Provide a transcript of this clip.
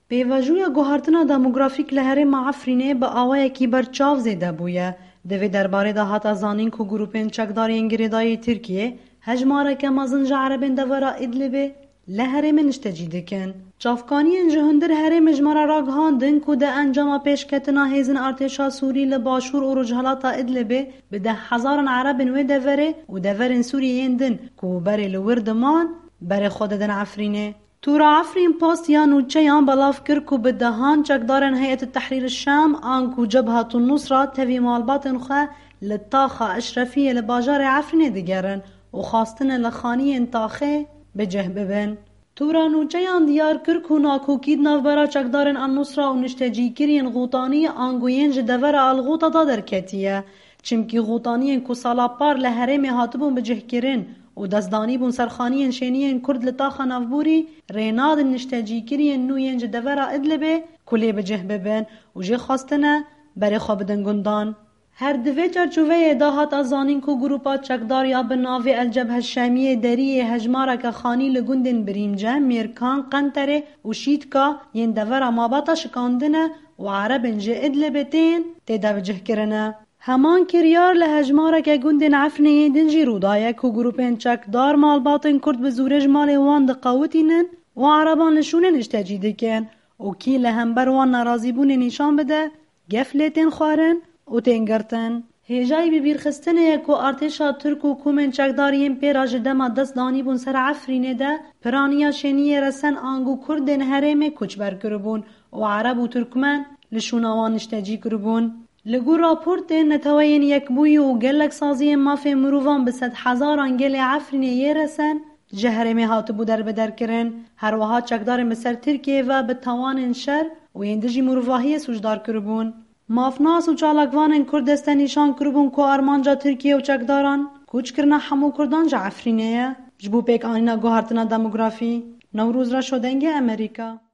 پیوجویا گوهرتنا دموگرافیک لهرم عفرینه با آوای کی برچاو زیده بویه. دوی درباره ده هات ازانین کو گروپین چکداری انگریدای ترکیه هجماره که مازنج عربین دورا ادلبه لهرم نشتجی دکن. چافکانی انجهندر هرم اجمارا راگهاندن که ده انجام پیشکتنا هیزن ارتشا سوری لباشور و رجحلاتا ادلبه به 10,000 عربن و دوره و دورن سوریه دن که بره لوردمان بره خود دن عفرینه. تورا عفرین پاست یا نوچه یان بلاف کر که به دهان چکدارن هیئت التحریر الشام آنکو جبهة النصرة تفی مالباتن خواه لطاخة اشرفیه لباجار عفرینه دگرن و خواستن لخانی انتاخه بجه ببن. تورا نوچه یان دیار کر که ناکوکید نوبرا چکدارن النصرة و نشتجی کرین غوطانی آنگوین جدور الغوطا دادر کتیه چمکی غوطانیین که سالا پار لحرم هاتبون بجه کرن و دزدانی بون سرخانیین شینیین کرد لطاخا نفبوری ریناد نشتجی کرین نوین جدورا ادلبه کلی بجه ببن و جه خواستنه بری خواب بدن گندان. هر دوی چرچوه داهات ازانین کو گروپات چکدار یا بناوی الجبهه الشامیه دریه هجماره که خانی لگندن برینجه میرکان قنطره و شیدکا ین دورا ماباتا شکاندنه و عربن جه ادلبتین تیدا بجه کرنه. همان کریار لهجماره که گندن عفنه دنجی رودایه که گروپین چکدار مالباتن کرد به زورج مال وان دقاوتینن و عربان لشونن اشتجی دکن و کی لهمبر وان نرازی بون نشان بده گفلتین خوارن و تنگرتن. هجای ببیر خستنه که ارتشا ترک و کومن چکداریم پیراج دما دست دانی بون سر عفرینه ده پرانیا شنیه رسن آنگو کردن هرمه کچبر کربون و عرب و ترکمن لشونوان اشتجی کربون. لگو راپورت نتوین یک بوی و گلک سازی مافی مروفان به 100,000 گل عفرینه یه رسن جهرمه هاتبو در بدر کرن هر وها چکدار مسر ترکیه و به توان شر و یندجی مروفاهی سوجدار کربون. مافناس و چالکوان کردستانیشان کربون که آرمانجا ترکیه و چکداران کوچ کرنا همو کردان جا عفرینه جبو پیک آنینا گوهرتنا دموگرافی نوروز را شدنگ امریکا.